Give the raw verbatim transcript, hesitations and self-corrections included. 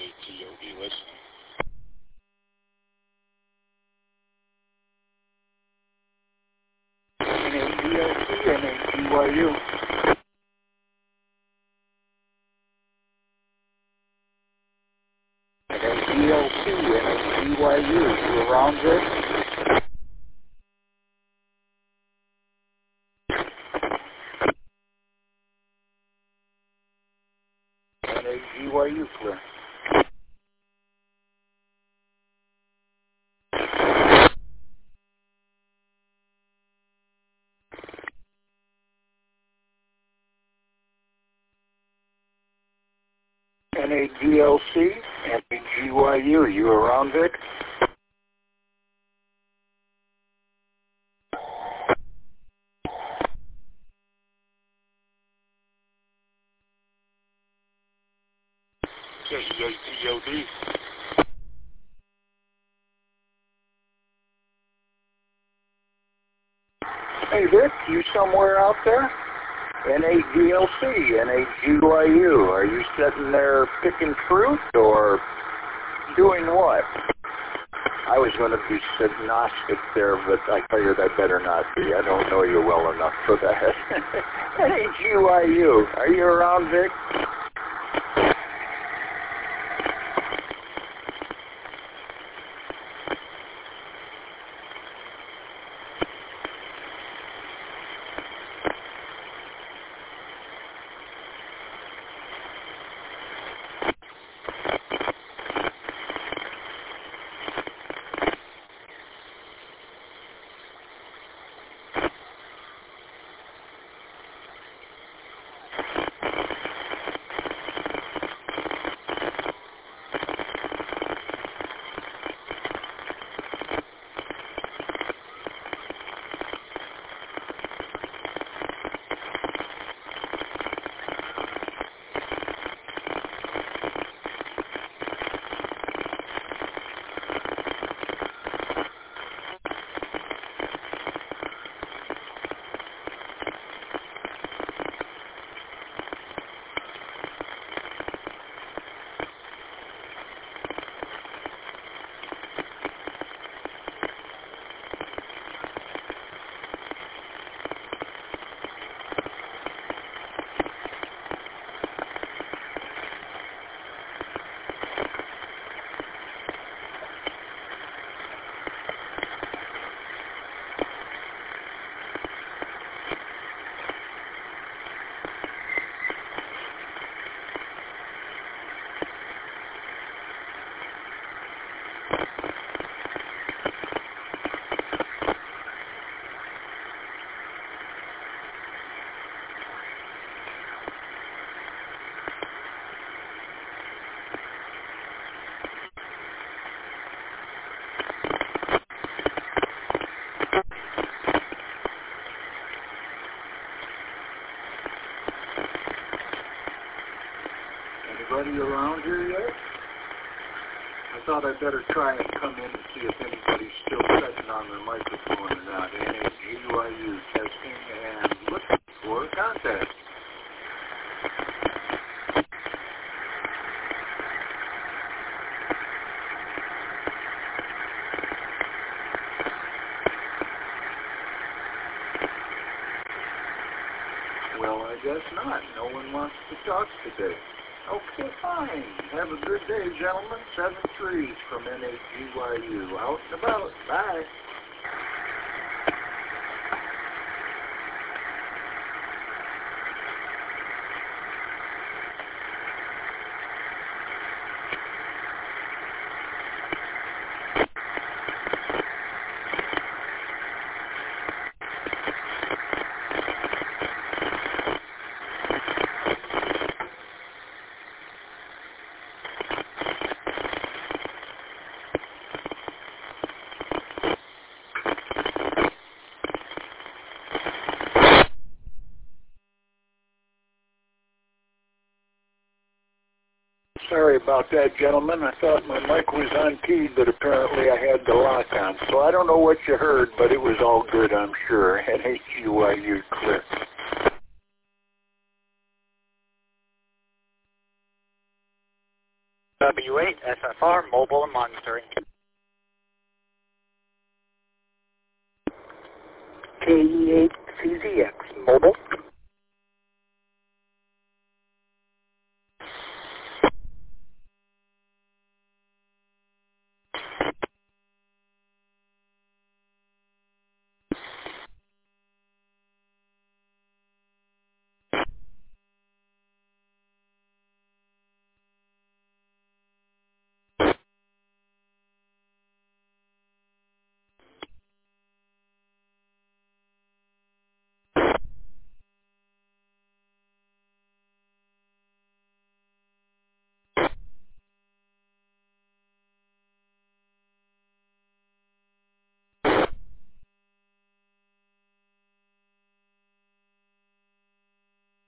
G O D listening. N A D L C, N A G Y U. N A D L C, N A G Y U. You around there? N A G Y U, clear. N A D L C, N A G Y U. You around, Vic? K E A T O D. Hey, Vic, you somewhere out there? N A D L C, N A G Y U. Are you sitting there picking fruit or doing what? I was going to be agnostic there, but I figured I better not be. I don't know you well enough for that. N A G Y U. Are you around, Vic? Anybody around here yet? I thought I'd better try and come in and see if anybody's still sitting on their microphone or not. N A G Y U testing and looking for contact. Well, I guess not. No one wants to talk today. Okay, fine. Have a good day, gentlemen. Seven trees from N A G Y U. Out and about. Bye. Sorry about that, gentlemen. I thought my mic was on key, but apparently I had the lock on. So I don't know what you heard, but it was all good, I'm sure. N A G Y U clear. W eight S F R, mobile and monitoring. K E eight C Z X, mobile.